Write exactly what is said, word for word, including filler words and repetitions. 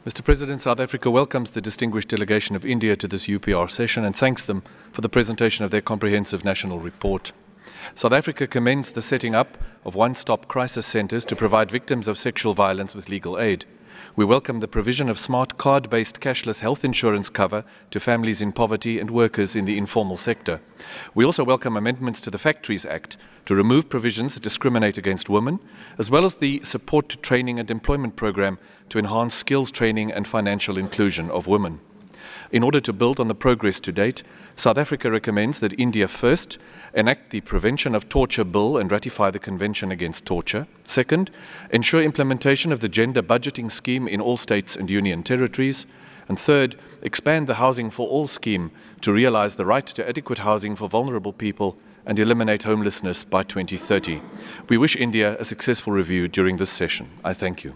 Mister President, South Africa welcomes the distinguished delegation of India to this U P R session and thanks them for the presentation of their comprehensive national report. South Africa commends the setting up of one-stop crisis centres to provide victims of sexual violence with legal aid. We welcome the provision of smart card-based cashless health insurance cover to families in poverty and workers in the informal sector. We also welcome amendments to the Factories Act to remove provisions that discriminate against women, as well as the Support to Training and Employment Programme to enhance skills training and financial inclusion of women. In order to build on the progress to date, South Africa recommends that India first enact the Prevention of Torture Bill and ratify the Convention Against Torture. Second, ensure implementation of the Gender Budgeting Scheme in all states and union territories. And third, expand the Housing for All scheme to realize the right to adequate housing for vulnerable people and eliminate homelessness by twenty thirty. We wish India a successful review during this session. I thank you.